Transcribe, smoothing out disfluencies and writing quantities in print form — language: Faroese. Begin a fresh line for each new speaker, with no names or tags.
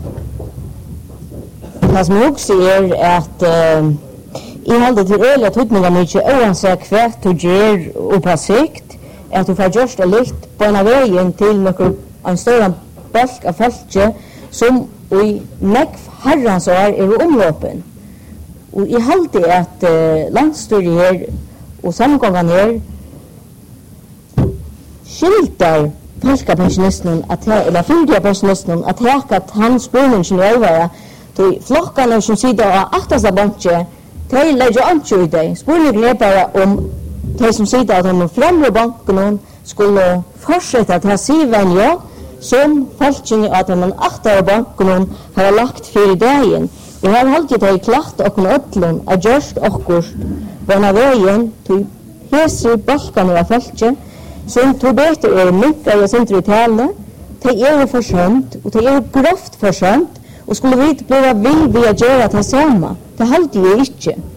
Det som jag också att I halde til øyla tøytninga mykje oansett hvert du gjør og på sikt at du får gjørst det litt på en av veien til en større balk av folket som i nekv herrans år omløpen. Og I halde at landstyret her og samgången her skilter folkepensionisten eller fyrdige pensjonisten at heka at hans spurningen er over til flokkene som sitter av achtasta bankje de legger ikke i det. Spurningen er bare om de som sitter at de fremre banken skulle fortsette til å si venja som folkene at de aktere banken har lagt for dagen. Og her har de klart åkken ødelen av gjørst åkkurs på en av veien til hese balkene av folket som tog bedre mykker og senter i tale. De forsømt og de grovt forsømt og skulle vi bli vil vi å gjøre det samme. Det halte jo ikke.